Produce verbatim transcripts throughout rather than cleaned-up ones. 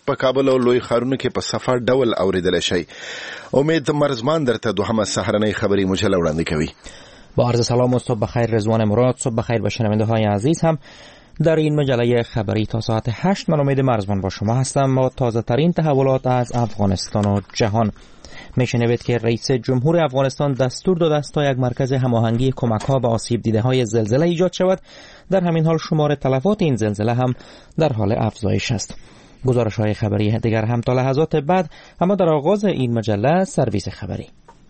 په کابل او لوی ښارونو کې په صفه ډول اوریدل شي. امید مرزمان درته دوهمه سحرنۍ خبری مجله وړاندې کوي. با عرض سلام و صبح بخیر رضوان مراد. صبح بخیر به شنونده های عزیز هم. در این مجله خبری تا ساعت هشت من امید مرزمان با شما هستم و تازه ترین تحولات از افغانستان و جهان. میشنوید که رئیس جمهور افغانستان دستور داده است تا یک مرکز هماهنگی کمک‌ها به آسیب دیده های زلزله ایجاد شود. در همین حال شمار تلفات این زلزله هم در حال افزایش است. گزارش های خبری دیگر هم تا لحظات بعد، اما در آغاز این مجله سرویس خبری.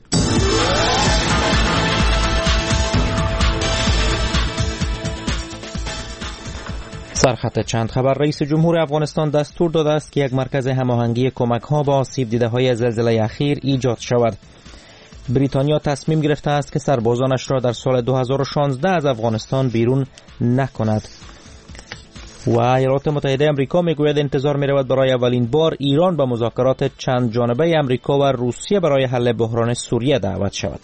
سرخط چند خبر. رئیس جمهور افغانستان دستور داده است که یک مرکز هماهنگی کمک‌ها به آسیب دیده های زلزله اخیر ایجاد شود. بریتانیا تصمیم گرفته است که سربازانش را در سال دو هزار و شانزده از افغانستان بیرون نکند. و ایالات متحده آمریکا میگوید انتظار می‌رود برای اولین بار ایران به مذاکرات چند جانبه آمریکا و روسیه برای حل بحران سوریه دعوت شود.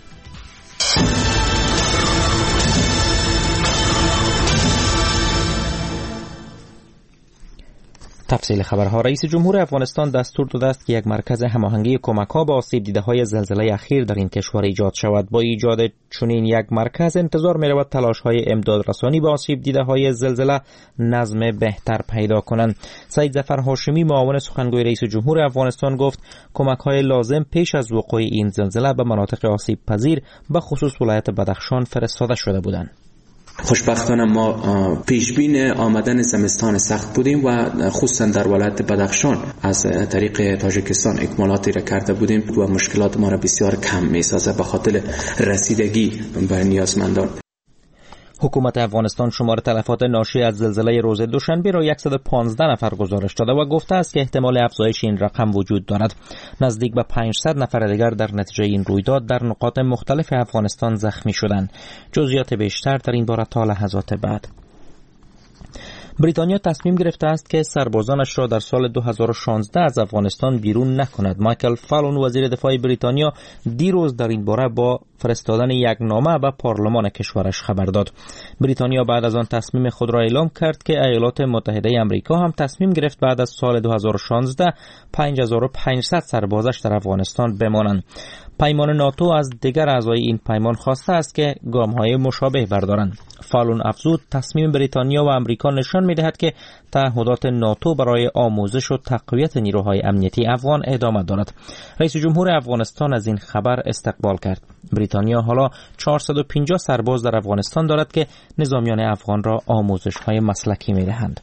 تفصیل خبرها. رئیس جمهور افغانستان دستور داده است که یک مرکز هماهنگی کمک‌ها به آسیب دیده‌های زلزله اخیر در این کشور ایجاد شود. با ایجاد چنین یک مرکز انتظار می‌رود تلاش‌های امدادرسانی به آسیب دیده‌های زلزله نظم بهتر پیدا کنند. سید ظفر هاشمی معاون سخنگوی رئیس جمهور افغانستان گفت کمک‌های لازم پیش از وقوع این زلزله به مناطق آسیب پذیر به خصوص ولایت بدخشان فرستاده شده بودند. خوشبختانه ما پیشبین آمدن زمستان سخت بودیم و خصوصا در ولایت بدخشان از طریق تاجیکستان اکمالاتی را کرده بودیم و مشکلات ما را بسیار کم می‌سازه به خاطر رسیدگی به نیازمندان. حکومت افغانستان شمار تلفات ناشی از زلزله روز دوشنبه را صد و پانزده نفر گزارش داده و گفته است که احتمال افزایش این رقم وجود دارد. نزدیک به پانصد نفر دیگر در نتیجه این رویداد در نقاط مختلف افغانستان زخمی شدند. جزئیات بیشتر در این باره تا لحظات بعد. بریتانیا تصمیم گرفته است که سربازانش را در سال دو هزار و شانزده از افغانستان بیرون نکند. مایکل فالون وزیر دفاع بریتانیا دیروز در این باره با فرستادن یک نامه به پارلمان کشورش خبر داد. بریتانیا بعد از آن تصمیم خود را اعلام کرد که ایالات متحده آمریکا هم تصمیم گرفت بعد از سال دو هزار و شانزده پنج هزار و پانصد سربازش در افغانستان بمانند. پیمان ناتو از دیگر اعضای این پیمان خواسته است که گام‌های مشابه بردارند. فالون افزود تصمیم بریتانیا و آمریکا نشان می‌دهد که تعهدات ناتو برای آموزش و تقویت نیروهای امنیتی افغان ادامه دارد. رئیس جمهور افغانستان از این خبر استقبال کرد. بریتانیا حالا چهارصد و پنجاه سرباز در افغانستان دارد که نظامیان افغان را آموزش‌های مسلکی می‌دهند.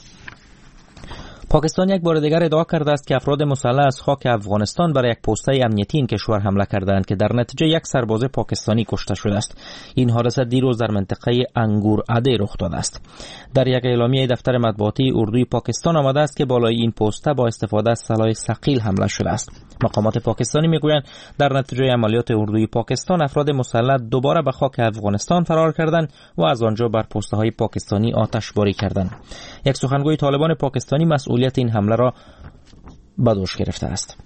پاکستان یک بار دیگر ادعا کرده است که افراد مسلح از خاک افغانستان برای یک پسته امنیتی این کشور حمله کردند که در نتیجه یک سرباز پاکستانی کشته شده است. این حادثه دیروز در منطقه انگور عده رخ داده است. در یک اعلامیه دفتر مطبوعاتی اردوی پاکستان آمده است که بالای این پسته با استفاده از سلاح ثقیل حمله شده است. مقامات پاکستانی میگویند در نتیجه عملیات اردوی پاکستان افراد مسلح دوباره به خاک افغانستان فرار کردند و از آنجا بر پسته های پاکستانی آتش باری کردند. یک سخنگوی طالبان پاکستانی مسئولیت این حمله را به دوش گرفته است.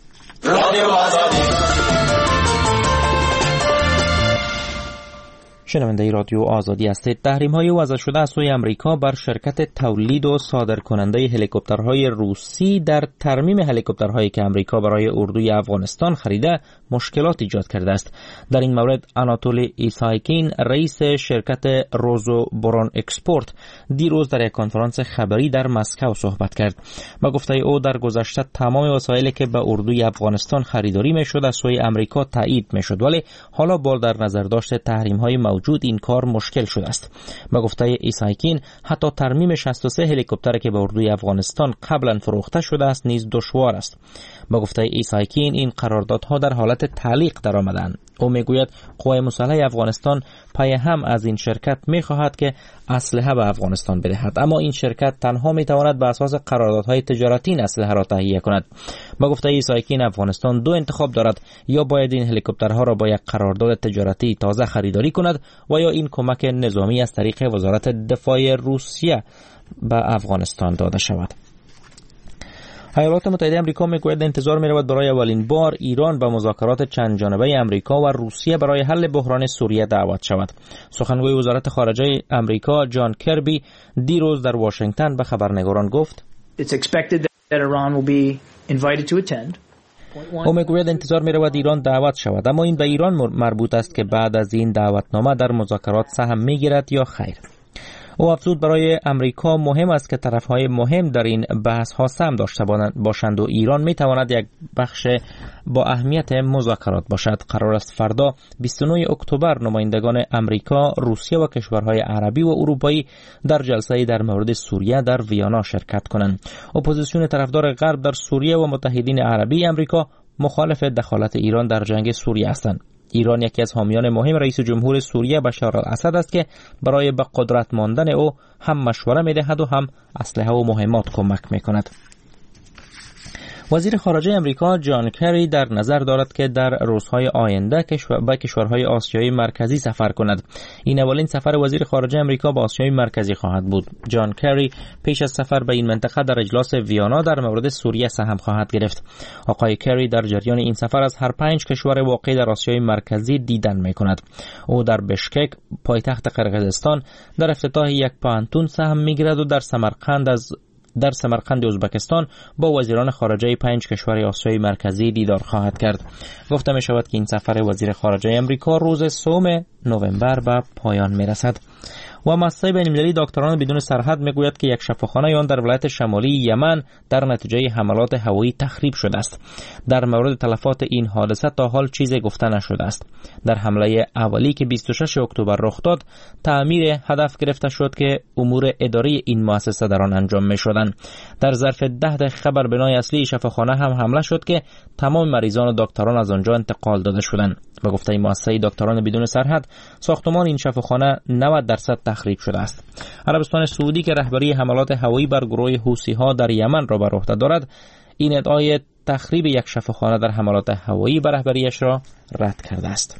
شنونده رادیو آزادی هستید. تحریم‌های وضع شده از سوی آمریکا بر شرکت تولید و صادرکننده هلیکوپترهای روسی در ترمیم هلیکوپترهایی که آمریکا برای اردوی افغانستان خریده مشکلات ایجاد کرده است. در این مورد آناتولی ایسایکین رئیس شرکت روزو برون اکسپورت دیروز در یک کنفرانس خبری در مسکو صحبت کرد. با گفته او در گذشته تمام وسایلی که به اردوی افغانستان خریداری می‌شد از سوی آمریکا تایید می‌شد، ولی حالا با در نظر داشت تحریم‌های موجود این کار مشکل شده است. با گفته ایسایکین حتی ترمیم شصت و سه هلیکوپتری که به اردوی افغانستان قبلا فروخته شده است نیز دشوار است. با گفته ایسایکین این قراردادها در حالت تعلیق درآمدند. او میگوید قوای مسلح افغانستان پای هم از این شرکت میخواهد که اسلحه به افغانستان بدهد، اما این شرکت تنها میتواند بر اساس قراردادهای تجارتی این اسلحه را تهیه کند. با گفته ایسایکین افغانستان دو انتخاب دارد: یا باید این هلیکوپترها را با یک قرارداد تجارتی تازه خریداری کند و یا این کمک نظامی از طریق وزارت دفاع روسیه به افغانستان داده شود. ایالات متحده آمریکا میگوید انتظار می‌رود برای اولین بار ایران به مذاکرات چند جانبه آمریکا و روسیه برای حل بحران سوریه دعوت شود. سخنگوی وزارت خارجه آمریکا جان کربی دیروز در واشنگتن به خبرنگاران گفت that Iran will be invited to attend. او میگوید انتظار می رود ایران دعوت شود، اما این به ایران مربوط است که بعد از این دعوتنامه در مذاکرات سهم می گیرد یا خیر. او افزود برای امریکا مهم است که طرفهای مهم در این بحث ها سهم داشته باشند و ایران می تواند یک بخش با اهمیت مذاکرات باشد. قرار است فردا بیست و نه اکتبر نمایندگان امریکا، روسیه و کشورهای عربی و اروپایی در جلسه در مورد سوریه در ویانا شرکت کنند. اپوزیسیون طرفدار غرب در سوریه و متحدین عربی امریکا مخالف دخالت ایران در جنگ سوریه هستند. ایران یکی از حامیان مهم رئیس جمهور سوریه بشار الاسد است که برای به قدرت ماندن او هم مشوره می‌دهد و هم اسلحه و مهمات کمک می‌کند. وزیر خارجه امریکا جان کری در نظر دارد که در روزهای آینده به کشورهای آسیای مرکزی سفر کند. این اولین سفر وزیر خارجه امریکا به آسیای مرکزی خواهد بود. جان کری پیش از سفر به این منطقه در اجلاس ویانا در مورد سوریه سهم خواهد گرفت. آقای کری در جریان این سفر از هر پنج کشور واقع در آسیای مرکزی دیدن می‌کند. او در بشکک، پایتخت قرقیزستان، در افتتاح یک پانتون سهم می‌گیرد و در سمرقند از در سمرقند ازبکستان با وزیران خارجه پنج کشور آسیای مرکزی دیدار خواهد کرد. گفته می شود که این سفر وزیر خارجه امریکا روز سوم نوامبر به پایان می رسد. و مؤسسه بین‌المللی دکتران بدون سرحد میگوید که یک شفاخانه آن در ولایت شمالی یمن در نتیجه حملات هوایی تخریب شده است. در مورد تلفات این حادثه تا حال چیزی گفته نشده است. در حمله اولی که بیست و شش اکتبر رخ داد، تعمیر هدف گرفته شد که امور اداری این مؤسسه در آن انجام می‌شدند. در ظرف ده دقیقه بر بنای اصلی شفاخانه هم حمله شد که تمام مریضان و دکتران از آنجا انتقال داده شدند. به گفته مؤسسه دکتران بدون سرحد، ساختمان این شفاخانه نود درصد تخریب شده است. عربستان سعودی که رهبری حملات هوایی بر گروه حوثی‌ها در یمن را بر عهده دارد، این ادعای تخریب یک شفاخانه در حملات هوایی بر رهبریش را رد کرده است.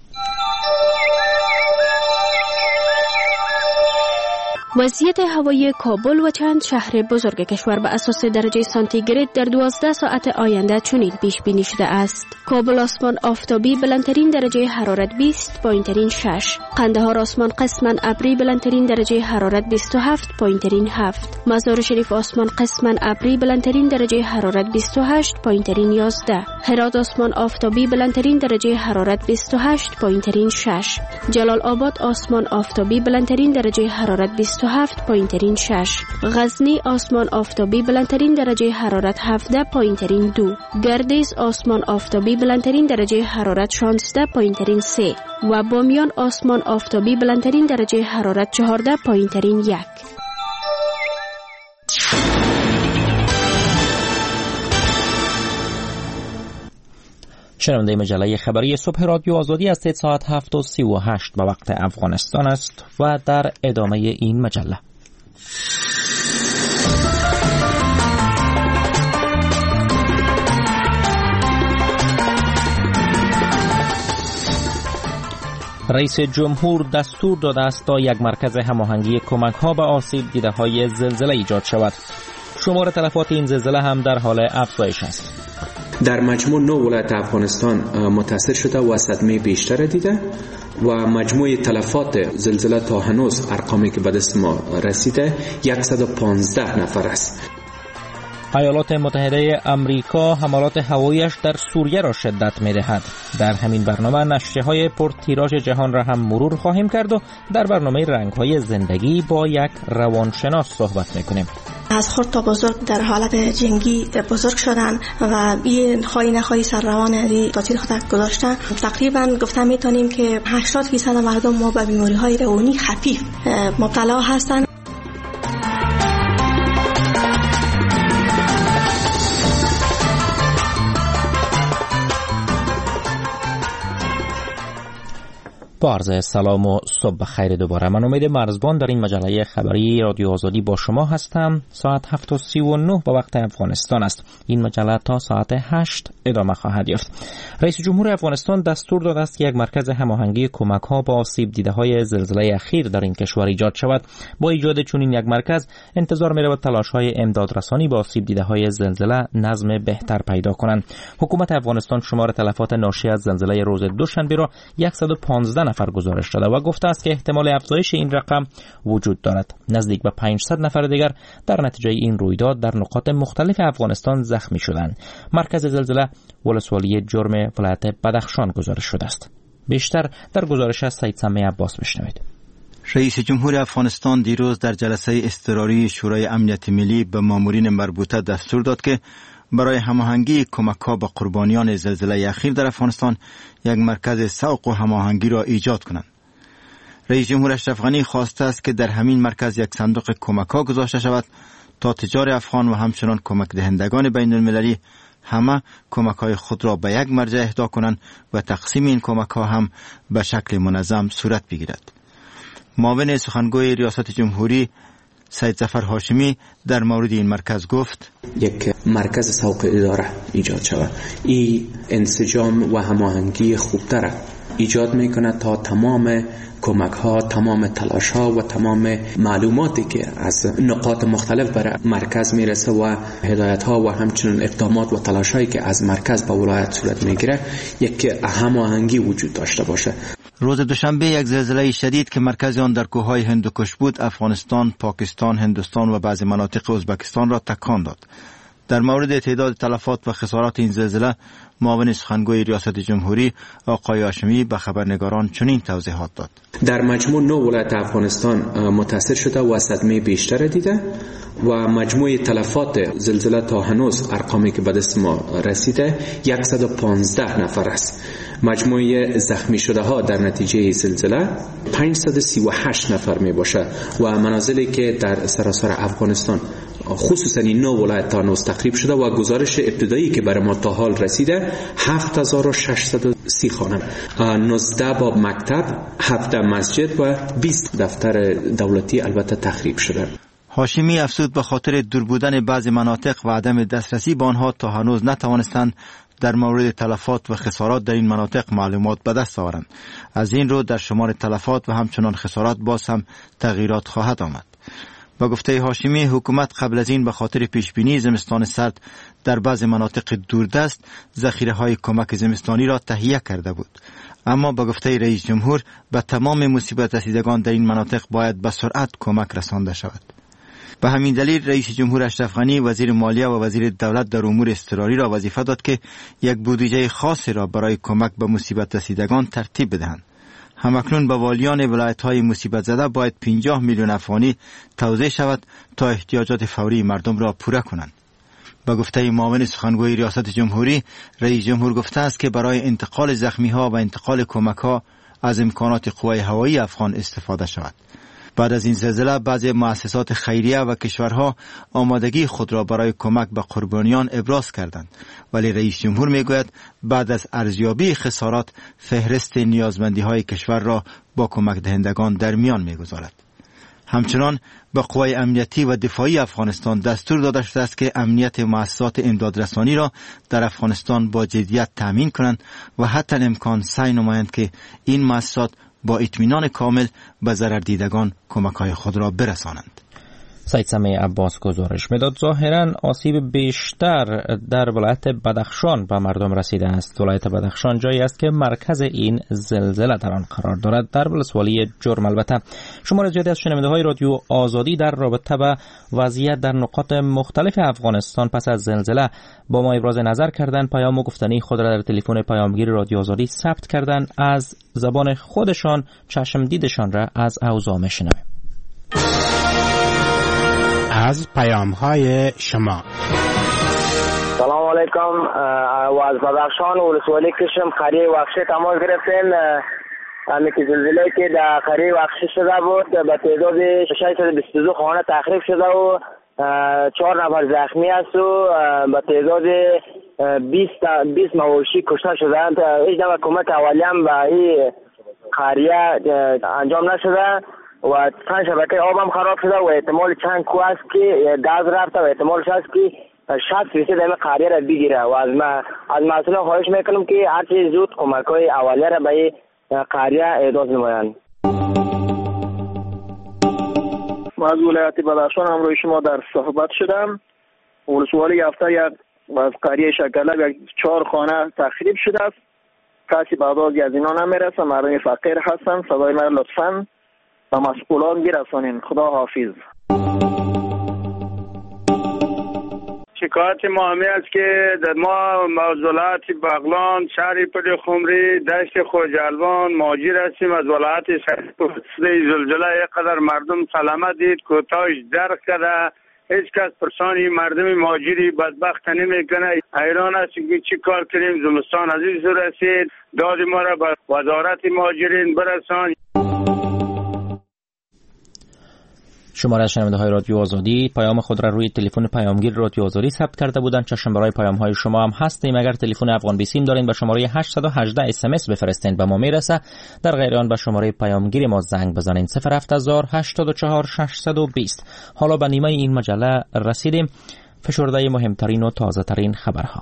وضعیت هوایی کابل و چند شهر بزرگ کشور به اساس درجه سانتیگراد در دوازده ساعت آینده چنین پیش بینی شده است: کابل آسمان آفتابی بلندترین درجه حرارت بیست پایینترین شش، قندهار آسمان قسما ابری بلندترین درجه حرارت بیست و هفت پایینترین هفت، مزار شریف آسمان قسما ابری بلندترین درجه حرارت بیست و هشت پایینترین یازده، هرات آسمان آفتابی بلندترین درجه حرارت بیست و هشت پایینترین شش، جلال آباد آسمان آفتابی بلندترین درجه حرارت بیست و هفت پایینترین شش، غزنی آسمان آفتابی بلندترین درجه حرارت هفده پایینترین دو، گردیز آسمان آفتابی بلندترین درجه حرارت شانزده پایینترین سه و بامیان آسمان آفتابی بلندترین درجه حرارت چهارده پایینترین یک. شنونده مجله خبری صبح رادیو آزادی است. ساعت هفت و سی و هشت به وقت افغانستان است و در ادامه این مجله رئیس جمهور دستور داده است تا یک مرکز هماهنگی کمک ها به آسیب دیده های زلزله ایجاد شود. شمار تلفات این زلزله هم در حال افزایش است. در مجموع نه ولایت افغانستان متاثر شده و صدمه بیشتر دیده و مجموع تلفات زلزله تا هنوز ارقامی که به دست ما رسیده صد و پانزده نفر است. ایالات متحده امریکا حملات هواییش در سوریه را شدت می‌دهد. در همین برنامه نشریه‌های پرتیراژ جهان را هم مرور خواهیم کرد و در برنامه رنگ‌های زندگی با یک روانشناس صحبت می‌کنیم. از خرد تا بزرگ در حالت جنگی بزرگ شدن و این خواهی نخواهی سر روان ازی تاثیر خود گذاشتن. تقریبا گفته میتونیم که هشتاد درصد مردم ما به بیماری‌های روانی خفیف مبتلا هستند. با عرض سلام و صبح بخیر دوباره. من امید مرزبان در این مجله خبری رادیو آزادی با شما هستم. ساعت هفت و سی و نه به وقت افغانستان است. این مجله تا ساعت هشت ادامه خواهد یافت. رئیس جمهور افغانستان دستور داده است که یک مرکز هماهنگی کمک ها با آسیب دیده های زلزله اخیر در این کشور ایجاد شود. با ایجاد چنین یک مرکز انتظار می رود تلاش های امداد رسانی با آسیب دیده های زلزله نظم بهتر پیدا کنند. حکومت افغانستان شمار تلفات ناشی از زلزله روز دوشنبه را صد و پانزده نفر گزارش داده و گفته است که احتمال افزایش این رقم وجود دارد. نزدیک به پانصد نفر دیگر در نتیجه این رویداد در نقاط مختلف افغانستان زخمی شدند. مرکز زلزله ولسوالی جرم ولایت بدخشان گزارش شده است. بیشتر در گزارش از سید سمیع عباس بشنوید. رئیس جمهور افغانستان دیروز در جلسه اضطراری شورای امنیت ملی به مامورین مربوطه دستور داد که برای هماهنگی کمک‌ها به قربانیان زلزله اخیر در افغانستان یک مرکز سوق و هماهنگی را ایجاد کنند. رئیس جمهور اشرف غنی خواسته است که در همین مرکز یک صندوق کمک‌ها گذاشته شود تا تجار افغان و همچنان کمک دهندگان بین المللی همه کمک‌های خود را به یک مرجع اهدا کنند و تقسیم این کمک‌ها هم به شکل منظم صورت بگیرد. معاون سخنگوی ریاست جمهوری سید ظفر هاشمی در مورد این مرکز گفت: یک مرکز سوق اداره ایجاد شود. این انسجام و هماهنگی خوبتر ایجاد میکنه تا تمام کمک ها، تمام تلاش ها و تمام معلوماتی که از نقاط مختلف برای مرکز میرسه و هدایت ها و همچنین اقدامات و تلاش هایی که از مرکز به ولایت صورت میگیره یک هماهنگی وجود داشته باشه. روز دوشنبه یک زلزله شدید که مرکز آن در کوههای هندوکش بود افغانستان، پاکستان، هندوستان و بعضی مناطق ازبکستان را تکان داد. در مورد تعداد تلفات و خسارات این زلزله معاون سخنگوی ریاست جمهوری آقای هاشمی به خبرنگاران چنین توضیحات داد: در مجموع نه ولایت افغانستان متاثر شده و صدمه بیشتر دیده و مجموع تلفات زلزله تا هنوز ارقامی که به دست ما رسیده صد و پانزده نفر است. مجموع زخمی شده ها در نتیجه زلزله پانصد و سی و هشت نفر می باشه و منازلی که در سراسر افغانستان خصوصا این نو ولایت تا هنوز تخریب شده و گزارش ابتدایی که برای ما تا حال رسیده هفت هزار و ششصد و سی خانه، نوزده باب مکتب، هفت مسجد و بیست دفتر دولتی البته تخریب شده. هاشمی افزود به خاطر دور بودن بعضی مناطق و عدم دسترسی به آنها تا هنوز نتوانستند در مورد تلفات و خسارات در این مناطق معلومات به دست آورند. از این رو در شمار تلفات و همچنان خسارات باز هم تغییرات خواهد آمد. با گفته هاشمی حکومت قبل از این به خاطر پیشبینی زمستان سرد در بعض مناطق دوردست ذخیره‌های کمک زمستانی را تهیه کرده بود، اما با گفته رئیس جمهور به تمام مصیبت رسیدگان در این مناطق باید به سرعت کمک رسانده شود. به همین دلیل رئیس جمهور اشرف غنی وزیر مالیه و وزیر دولت در امور اضطراری را وظیفه داد که یک بودجه خاصی را برای کمک به مصیبت رسیدگان ترتیب بدهند. همکنون به والیان ولایت‌های مصیبت زده باید پنجاه میلیون افغانی توزیع شود تا احتیاجات فوری مردم را پوره کنند. با گفته معاون سخنگوی ریاست جمهوری، رئیس جمهور گفته است که برای انتقال زخمی‌ها و انتقال کمک‌ها از امکانات قوای هوایی افغان استفاده شود. بعد از این زلزله بعضی مؤسسات خیریه و کشورها آمادگی خود را برای کمک به قربانیان ابراز کردند، ولی رئیس جمهور میگوید بعد از ارزیابی خسارات فهرست نیازمندی‌های کشور را با کمک دهندگان در میان میگذارد. همچنان به قوای امنیتی و دفاعی افغانستان دستور داده شده است که امنیت مؤسسات امدادرسانی را در افغانستان با جدیت تامین کنند و حتی امکان سعی نمایند که این مؤسسات با اطمینان کامل به ضرر دیدگان کمک‌های خود را برسانند. سید سمیع عباس گزارش میداد. ظاهراً آسیب بیشتر در ولایت بدخشان به مردم رسیده است. ولایت بدخشان جایی است که مرکز این زلزله در آن قرار دارد، در ولسوالی جرم. البته شمار زیادی از شنونده‌های رادیو آزادی در رابطه با وضعیت در نقاط مختلف افغانستان پس از زلزله با ما ابراز نظر کردند. پیام گفتنی خود را در تلفن پیامگیر رادیو آزادی ثبت کردند. از زبان خودشان چشم دیدشان را از اوضاع میشنویم. از پیام‌های شما. سلام علیکم. و از بدخشان ولسوالی کشم خری وخشی تماس گرفتیم. همین که زلزله که در خری وخشی شده بود به تعداد ششصد و بیست و دو خانه تخریب شده و چهار نفر زخمی است و به تعداد بیست مواشی کشته شدند. هیچ نوع کمک اولی هم به این خریه انجام نشده و چند شبکه آب هم خراب شده و احتمال چند کو است که گاز رفته و احتمالش است که شصت فیصد این قریه را بگیره و از ما از مسئولان خواهش میکنم که هرچی زود کمک های اولیه را به این قریه اعداد نمایند. من از ولایت بدخشان همراه شما در صحبت شدم. ولسوالی هفته یک از قریه شکله یک چهار خانه تخریب شده است کسی به آواز از اینا نمیرسه. مردم فقیر هستن. صدای من لطفاً به مسئولان برسانین. خدا حافظ. شکایت ما همی است که ما موضوعات بغلان، شهر پل خمری، دشت خوجالوان مهاجر هستیم از ولایت شریف. زلزله قدر مردم سلامت دید، کوتاهش درک کرده، هیچ کس پرسانی مردم مهاجری بدبخت نمیکنه. حیران است که چی کار کنیم. زمستان عزیز رسید، داد ما را به وزارت مهاجرین برسان. شماره از شنونده های رادیو آزادی پیام خود را روی تلفن پیامگیر رادیو آزادی ثبت کرده بودند. چشم برای پیام های شما هم هستیم. اگر تلفن افغان بیسیم دارین به شماره هشت یک هشت اس ام اس بفرستین به ما میرسه. در غیر آن به شماره پیامگیر ما زنگ بزنین صفر هفت هزار هشتاد و چهار ششصد و بیست. حالا به نیمه این مجله رسیدیم. فشرده مهمترین و تازه ترین خبرها.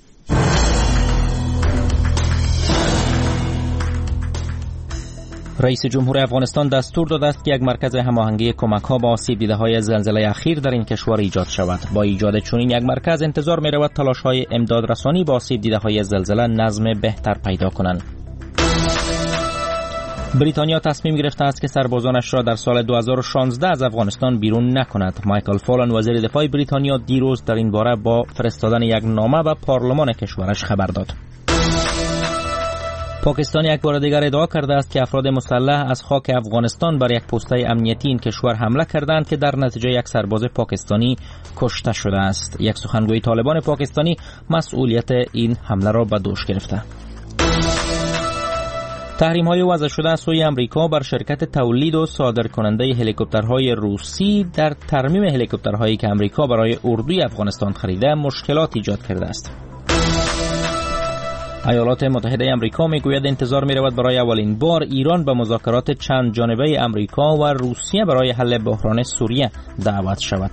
رئیس جمهور افغانستان دستور داده است که یک مرکز هماهنگی کمک‌ها با آسیب دیده‌های زلزله اخیر در این کشور ایجاد شود. با ایجاد چنین یک مرکز انتظار می‌رود تلاش‌های امدادرسانی با آسیب دیده‌های زلزله نظم بهتر پیدا کنند. بریتانیا تصمیم گرفته است که سربازانش را در سال دو هزار و شانزده از افغانستان بیرون نکند. مایکل فالن وزیر دفاع بریتانیا دیروز در این باره با فرستادن یک نامه به پارلمان کشورش خبر داد. پاکستان یک بار دیگر ادعا کرده است که افراد مسلح از خاک افغانستان بر یک پست‌های امنیتی این کشور حمله کردند که در نتیجه یک سرباز پاکستانی کشته شده است. یک سخنگوی طالبان پاکستانی مسئولیت این حمله را به دوش گرفته. تحریم‌های وضع شده از سوی امریکا بر شرکت تولید و صادرکننده هلیکوپترهای روسی در ترمیم هلیکوپترهایی که امریکا برای اردوی افغانستان خریده مشکلات ایجاد کرده است. ایالات متحده امریکا میگوید انتظار می‌رود برای اولین بار ایران به مذاکرات چند جانبه امریکا و روسیه برای حل بحران سوریه دعوت شود.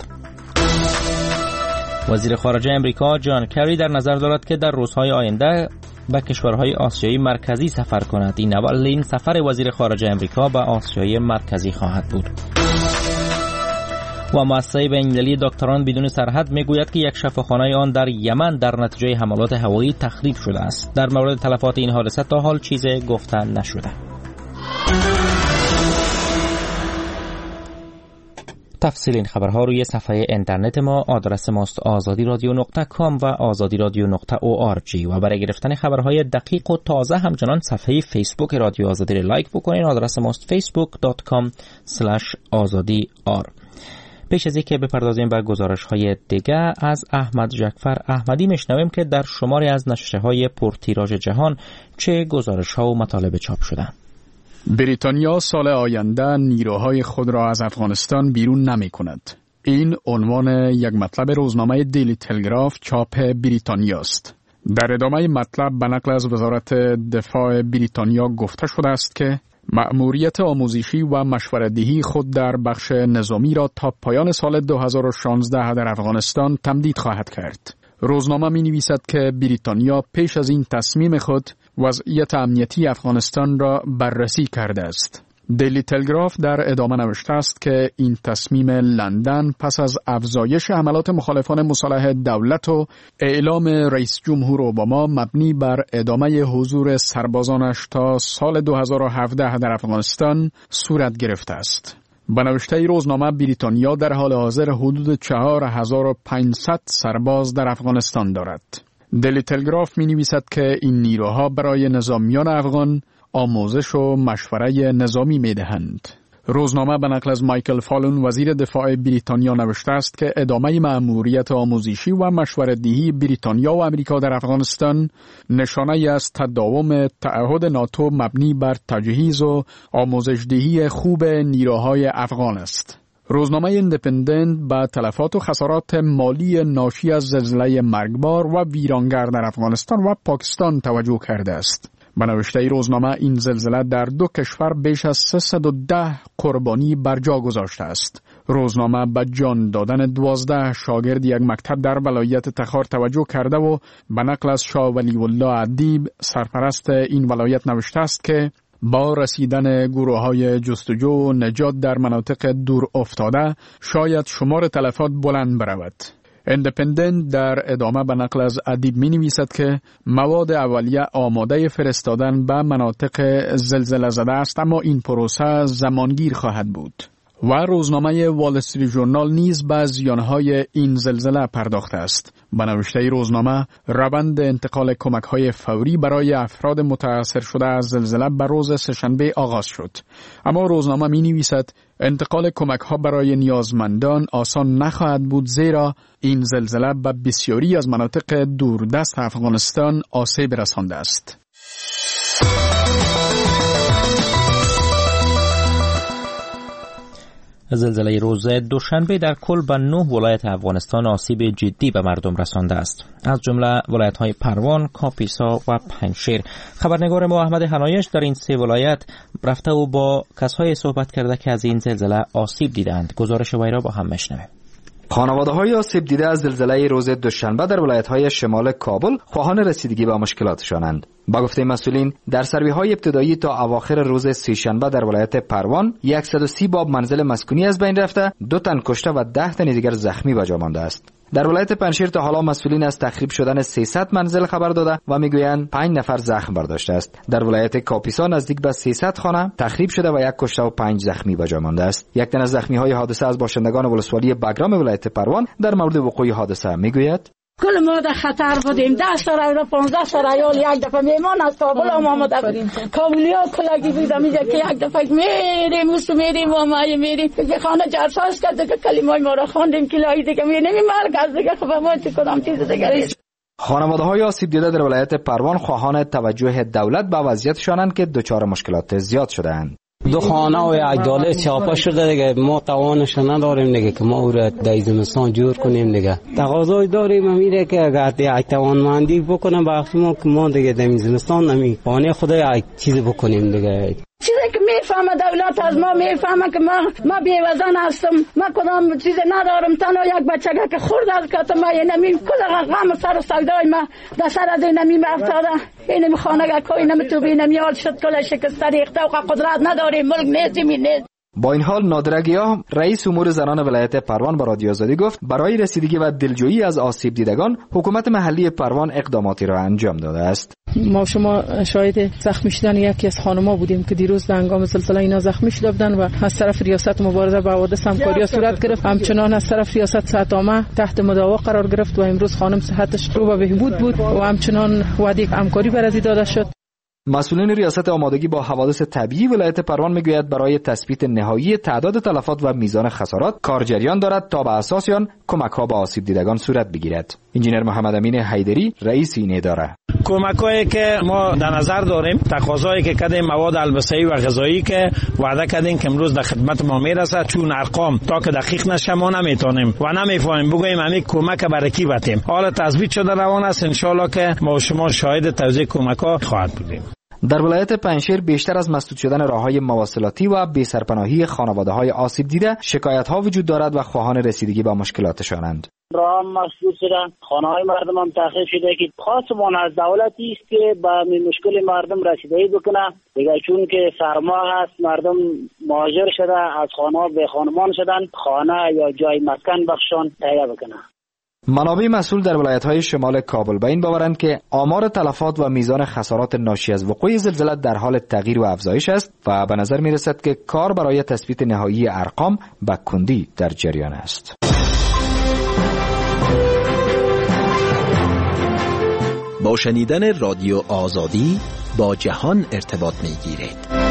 وزیر خارجه امریکا جان کری در نظر دارد که در روزهای آینده به کشورهای آسیایی مرکزی سفر کند. این اولین سفر وزیر خارجه امریکا به آسیای مرکزی خواهد بود. و مؤسسه بین‌المللی دکتران بدون سرحد میگوید که یک شفاخانه آن در یمن در نتیجه حملات هوایی تخریب شده است. در مورد تلفات این حادثه تا حال چیزی گفته نشده. تفصیل این خبرها روی صفحه اینترنت ما. آدرس ماست آزادی رادیو نقطه کام و آزادی رادیو نقطه او آر جی و برای گرفتن خبرهای دقیق و تازه همچنان صفحه فیسبوک رادیو آزادی را لایک بکنین. آدرس ماست فیسبوک دات کام اسلش آزادی آر. پیش از اینکه بپردازیم به گزارش‌های دیگه از احمد جعفر احمدی میشنویم که در شماری از نشریه‌های پرتیراژ جهان چه گزارش‌ها و مطالب چاپ شدند. بریتانیا سال آینده نیروهای خود را از افغانستان بیرون نمی‌کند. این عنوان یک مطلب روزنامه دیلی تلگراف چاپ بریتانیا است. در ادامه مطلب به نقل از وزارت دفاع بریتانیا گفته شده است که مأموریت آموزشی و مشورت‌دهی خود در بخش نظامی را تا پایان سال دو هزار و شانزده در افغانستان تمدید خواهد کرد. روزنامه می نویسد که بریتانیا پیش از این تصمیم خود وضعیت امنیتی افغانستان را بررسی کرده است. دیلی تلگراف در ادامه نوشته است که این تصمیم لندن پس از افزایش حملات مخالفان مصالحه دولت و اعلام رئیس جمهور اوباما مبنی بر ادامه حضور سربازانش تا سال دو هزار و هفده در افغانستان صورت گرفته است. به نوشته روزنامه بریتانیا در حال حاضر حدود چهار هزار و پانصد سرباز در افغانستان دارد. دیلی تلگراف می نویسد که این نیروها برای نظامیان افغان آموزش و مشوره نظامی می دهند. روزنامه به نقل از مایکل فالون وزیر دفاع بریتانیا نوشته است که ادامه مأموریت آموزشی و مشورت‌دهی بریتانیا و امریکا در افغانستان نشانه از تداوم تعهد ناتو مبنی بر تجهیز و آموزش‌دهی خوب نیروهای افغان است. روزنامه ایندیپندنت با تلفات و خسارات مالی ناشی از زلزله مرگبار و ویرانگر در افغانستان و پاکستان توجه کرده است. به نوشته روزنامه این زلزله در دو کشور بیش از سیصد و ده قربانی بر جا گذاشته است. روزنامه به جان دادن دوازده شاگرد یک مکتب در ولایت تخار توجه کرده و به نقل از شاه ولی الله ادیب سرپرست این ولایت نوشته است که با رسیدن گروه‌های جستجو و نجات در مناطق دور افتاده شاید شمار تلفات بلند برود. اندپندنت در ادامه به نقل از ادیب می نویسد که مواد اولیه آماده فرستادن به مناطق زلزله زده است، اما این پروسه زمانگیر خواهد بود. و روزنامه وال استریت ژورنال نیز به زیانهای این زلزله پرداخته است. به نوشته روزنامه، روند انتقال کمک‌های فوری برای افراد متاثر شده از زلزله به روز سه‌شنبه آغاز شد. اما روزنامه می‌نویسد انتقال کمک‌ها برای نیازمندان آسان نخواهد بود، زیرا این زلزله به بسیاری از مناطق دوردست افغانستان آسیب رسانده است. زلزله روز دوشنبه در کل به نه ولایت افغانستان آسیب جدی به مردم رسانده است، از جمله ولایت‌های پروان، کاپیسا و پنجشیر. خبرنگار ما احمد حنایش در این سه ولایت رفته و با کسایی صحبت کرده که از این زلزله آسیب دیدند. گزارش وی را با هم میشنویم. خانواده‌های آسیب دیده از زلزله روز دوشنبه در ولایت‌های شمال کابل خواهان رسیدگی به مشکلاتشانند. با گفته مسئولین، در سروی‌های ابتدایی تا اواخر روز سه‌شنبه در ولایت پروان صد و سی باب منزل مسکونی از بین رفته، دو تن کشته و ده تن دیگر زخمی به جا مانده است. در ولایت پنجشیر تا حالا مسئولین از تخریب شدن سیصد منزل خبر داده و میگویند پنج نفر زخم برداشته است. در ولایت کاپیسا نزدیک به سیصد خانه تخریب شده و یک کشته و پنج زخمی به جا مانده است. یک تن از زخمی‌های حادثه از باشندگان ولسوالی بگرام ولایت پروان در مورد وقوع حادثه میگوید: کل ما در خطر بودیم. ده سر و پانزده سر عیال یک دفعه میمان از کابل هم آمده بودیم. کابلیا کلگی بودم میگه که یک دفعه میریم وسط میریم و ما میریم که خانه جرساز کرد که کلمای ما را خواندیم که لای دیگه میریم مرگ از دیگه خب ما چه کدام چیز دیگه. خانواده‌های آسیب دیده در ولایت پروان خواهان توجه دولت به وضعیتشانند که دچار مشکلات زیاد شده‌اند. دو خانه و یک داله چاپه شده دیگه، ما توانش نداریم دیگه که ما او را در زمستان جور کنیم دیگه. تقاضای داریم میره که اگر یک توانمندی بکنه بخش ما که ما دیگه در زمستان نمی پانه خدا یک چیز بکنیم دیگه. چیزی که میفهمه دولت از ما میفهمه که ما ما بی‌وزن هستم، ما کدام چیز ندارم، تنها یک بچگی که خورد از کات ما نمی کل غم سر و سودای ما در سر از نمی افتاده. این خانه کوی نمی تو بی نمی حال شد کل شکست ریخته و قدرت نداریم، ملک نیستیم نیست. با این حال نادره گیاه رئیس امور زنان ولایت پروان با رادیو آزادی گفت برای رسیدگی و دلجویی از آسیب دیدگان حکومت محلی پروان اقداماتی را انجام داده است. ما شما شاهد زخمی شدن یکی از خانم‌ها بودیم که دیروز در هنگام زلزله اینا زخمی شده بودند و از طرف ریاست مبارزه با حوادث همکاری صورت گرفت. همچنان از طرف ریاست صحت عامه تحت مداوا قرار گرفت و امروز خانم صحتش رو به بهبود بود و همچنان وعده همکاری برای داده شد. مسئولین ریاست آمادگی با حوادث طبیعی ولایت پروان میگوید برای تثبیت نهایی تعداد تلفات و میزان خسارات کار جریان دارد تا به اساس آن کمک‌ها به آسیب دیدگان صورت بگیرد. انجینر محمد امین حیدری رئیس این اداره: کمک‌هایی که ما در نظر داریم، تقاضایی که کردیم مواد البسه‌ای و غذایی که وعده کردیم که امروز در خدمت ما میرسه، چون ارقام تا که دقیق نشه ما نمیتونیم و نمیفهمیم بگوییم همین کمک برای کی بتیم. حالا تثبیت شده روان است، ان شاءالله که ما شما شاهد توزیع کمک‌ها خواهد بودیم. در ولایت پنجشیر بیشتر از مسدود شدن راه‌های مواصلاتی و بی‌سرپناهی خانواده‌های آسیب دیده شکایت‌ها وجود دارد و خواهان رسیدگی به مشکلاتشانند. راه مسدود شدن، خانه‌های مردم هم تخریب شده که خواستمان از دولتی است که به مشکل مردم رسیدگی بکنه دیگه، چون که سرما هست، مردم مهاجر شده، از خانه‌ها به خانمان شدن، خانه یا جای مسکن بخشان تهیه بکنه. منابع مسئول در ولایت‌های شمال کابل به این باورند که آمار تلفات و میزان خسارات ناشی از وقوع زلزله در حال تغییر و افزایش است و به نظر می‌رسد که کار برای تثبیت نهایی ارقام به کندی در جریان است. با شنیدن رادیو آزادی با جهان ارتباط می‌گیرید.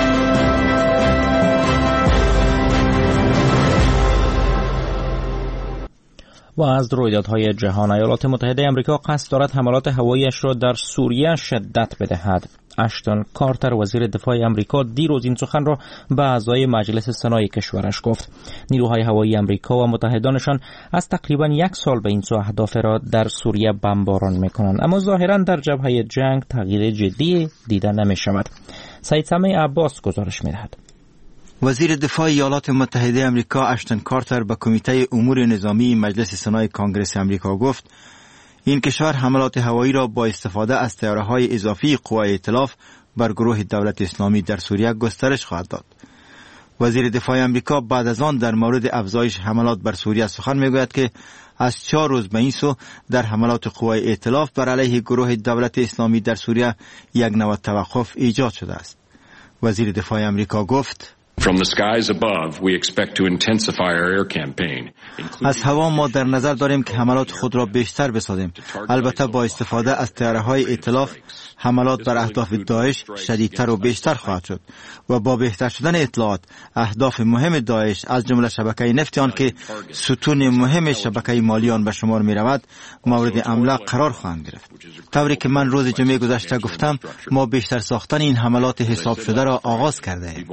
و از رویدادهای جهان، ایالات متحده آمریکا قصد دارد حملات هوایی‌اش را در سوریه شدت بدهد. اشتون کارتر وزیر دفاع آمریکا دیروز این سخن را به اعضای مجلس سنای کشورش گفت. نیروهای هوایی آمریکا و متحدانشان از تقریبا یک سال به این سو اهداف را در سوریه بمباران می‌کنند، اما ظاهراً در جبهه جنگ تغییر جدی دیده نمی‌شود. سعید سمیع عباس گزارش می‌دهد. وزیر دفاع ایالات متحده آمریکا اشتون کارتر به کمیته امور نظامی مجلس سنای کانگرس آمریکا گفت این کشور حملات هوایی را با استفاده از طیاره‌های اضافی قوای ائتلاف بر گروه دولت اسلامی در سوریه گسترش خواهد داد. وزیر دفاع آمریکا بعد از آن در مورد افزایش حملات بر سوریه سخن میگوید که از چهار روز به این سو در حملات قوای ائتلاف بر علیه گروه دولت اسلامی در سوریه یک نوع توقف ایجاد شده است. وزیر دفاع امریکا گفت: From the skies above, we expect to intensify our air campaign. از هوا ما در نظر داریم که حملات خود را بیشتر بسازیم. البته با استفاده از طیاره‌های ائتلاف حملات بر اهداف داعش شدیدتر و بیشتر خواهد شد و با بهتر شدن اطلاعات اهداف مهم داعش از جمله شبکه نفت آن که ستون مهم شبکه مالی آن به شمار می رود مورد حمله قرار خواهند گرفت. طوری که من روز جمعه گذشته گفتم ما بیشتر ساختن این حملات حساب شده را آغاز کرده ایم.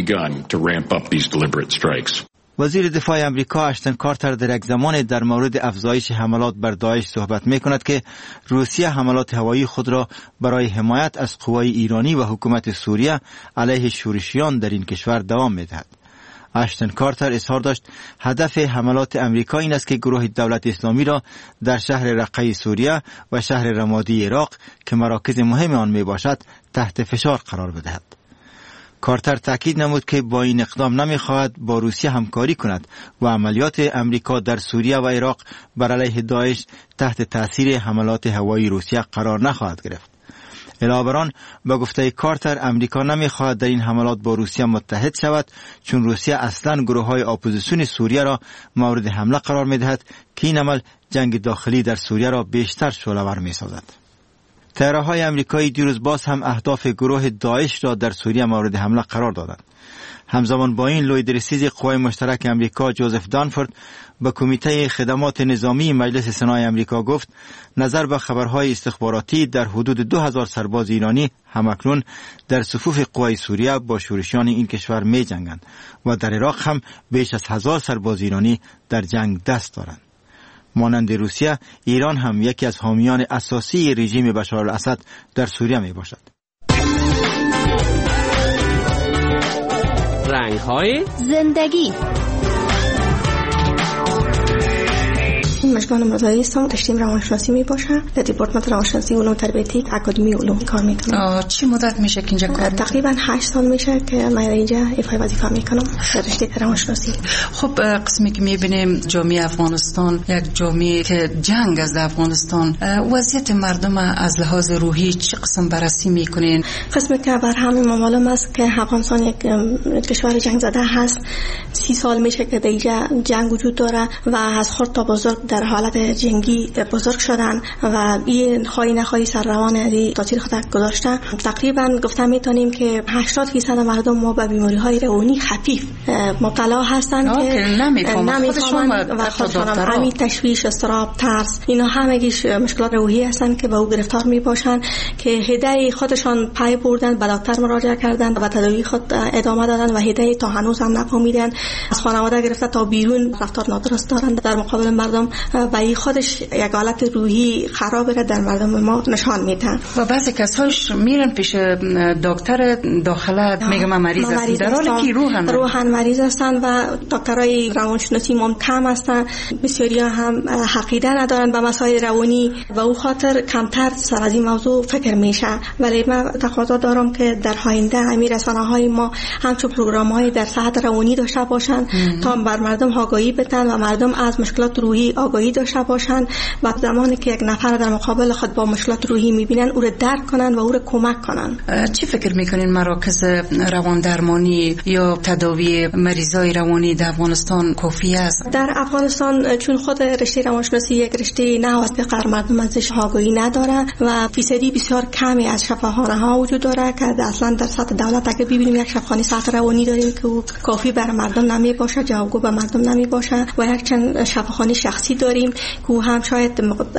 وزیر دفاع امریکا اشتن کارتر در یک زمان در مورد افزایش حملات بر داعش صحبت می کند که روسیه حملات هوایی خود را برای حمایت از قوای ایرانی و حکومت سوریه علیه شورشیان در این کشور دوام می دهد. اشتن کارتر اظهار داشت هدف حملات امریکا این است که گروه دولت اسلامی را در شهر رقه سوریه و شهر رمادی عراق که مراکز مهم آن می باشد تحت فشار قرار بدهد. کارتر تاکید نمود که با این اقدام نمی‌خواهد با روسیه همکاری کند و عملیات امریکا در سوریه و عراق بر علیه داعش تحت تاثیر حملات هوایی روسیه قرار نخواهد گرفت. علاوه بر آن با گفته کارتر امریکا نمی‌خواهد در این حملات با روسیه متحد شود چون روسیه اصلاً گروه‌های اپوزیسیون سوریه را مورد حمله قرار می‌دهد که این عمل جنگ داخلی در سوریه را بیشتر شعله‌ور می‌سازد. طیاره‌های آمریکایی دیروز باز هم اهداف گروه داعش را در سوریه مورد حمله قرار دادند. همزمان با این لوی درسیز قوای مشترک امریکا جوزف دانفورد به کمیته خدمات نظامی مجلس سنای امریکا گفت نظر به خبرهای استخباراتی در حدود دو هزار سرباز ایرانی همکنون در صفوف قوای سوریه با شورشیان این کشور می جنگند و در عراق هم بیش از هزار سرباز ایرانی در جنگ دست دارند. مانند روسیه، ایران هم یکی از حامیان اساسی رژیم بشار الاسد در سوریه می باشد. رنگ‌های زندگی. مشغول مرزایی هستم. رشته روانشناسی می باشم. در دیپارتمان روانشناسی علوم تربیتی اکادمی علوم کار میکنم. چه مدت میشه که اینجا کار میکنم؟ تقریبا هشت سال میشه که من اینجا ایفای وظیفه میکنم در رشته روانشناسی. خب قسمی که میبینیم جامعه افغانستان یک جامعه که جنگ از افغانستان، وضعیت مردم از لحاظ روحی چه قسم بررسی میکنین؟ قسمی که بر همه معلوم است که افغانستان یک کشور جنگ زده هست. سی سال میشه که در اینجا جنگ وجود داره و از خرد تا بزرگ در حالت جنگی بزرگ شدن و این خواهی نخواهی سر روان تاثیر خود گذاشتن. تقریبا گفته میتونیم که هشتاد درصد مردم ما به بیماری های روانی خفیف مبتلا هستند که نمیفهمند و خودشان همین تشویش، اضطراب، ترس اینا همگیش مشکلات روحی هستند که به او گرفتار میباشند که هدای خودشان پای بردن، به دکتر مراجعه کردند و تداوی خود ادامه دادن و هدای تا هنوز هم نفهمیدن. از خانواده گرفته تا بیرون رفتار نادرست دارند در مقابل مردم و این خودش یک حالت روحی خراب را در مردم ما نشان میدن. و بعضی کساش میرن پیش دکتر داخله میگم مریض هستن در حالی که روحن روحن مریض هستن و دکترای روانشناسی ما کم هستن. بسیاری هم عقیده ندارن به مسائل روانی و او خاطر کمتر سر از این موضوع فکر میشن. ولی من تقاضا دارم که در آینده همین رسانه‌های ما همچون پروگرام‌های در ساحت روانی داشته باشن تا بر مردم آگاهی بدن و مردم از مشکلات روحی آگاهی داشته باشند و زمانی که یک نفر در مقابل خود با مشکلات روحی میبینن او را درک کنن و او را کمک کنن. چی فکر میکنین مراکز روان درمانی یا تداوی مریضای روانی در افغانستان کافی است؟ در افغانستان چون خود رشته روانشناسی یک رشته نه است که قرار مردم ازش آگاهی نداره و فیصدی بسیار کمی از شفاخانه ها وجود داره که اصلا در سطح دولت اگه ببینیم یک شفاخانه سطح روانی داریم که کافی بر مردم نمی باشه، جوابگو به مردم نمی باشه و یک چند شفاخانه شخصی داریم که هم شاید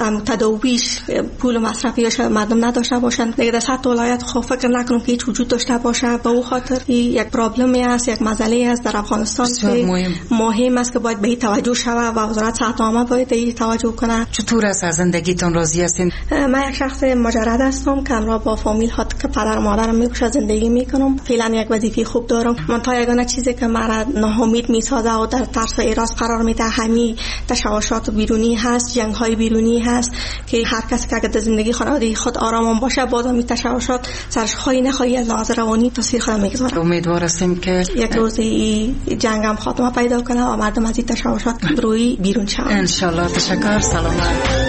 تداویش پول مصرفیش مردم نداشته باشند. دیگه در سطح ولایت خب فکر نکنم که هیچ وجود داشته باشه. به او خاطر یک پرابلمی است، یک مسئله است در افغانستان که مهم. مهم است که باید به این توجه شود و وزارت صحت عامه باید به این توجه کنه. چطور است از زندگیتون راضی هستین؟ من یک شخص مجرد هستم که همراه با فامیل هات که پدر و مادرم میگوشه زندگی میکنم. فعلا یک وظیفه خوب دارم. من تا یگانه چیزی که مرا ناامید میسازه و در ترس و ایراس قرار میده همین تشوشات بیرونی هست، جنگ های بیرونی هست که هر کسی که اگر در زندگی خانوادگی خود آرام باشه بعد می تشوشات سرش خواهی نخواهی از لحاظ روانی تاثیر خود میگذاره. امیدوار هستیم که یک روزی جنگ هم خاتمه پیدا کنه و مردم از این تشوشات روی بیرون شوند ان شاء الله. تشکر. سلامت.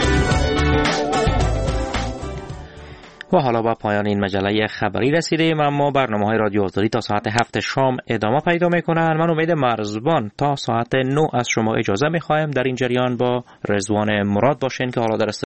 و حالا با پایان این مجله خبری رسیدیم، اما برنامه‌های رادیو آزادی تا ساعت هفت شام ادامه پیدا میکنن. من امید مرزبان تا ساعت نه از شما اجازه میخوایم در این جریان با رضوان مراد باشین که حالا در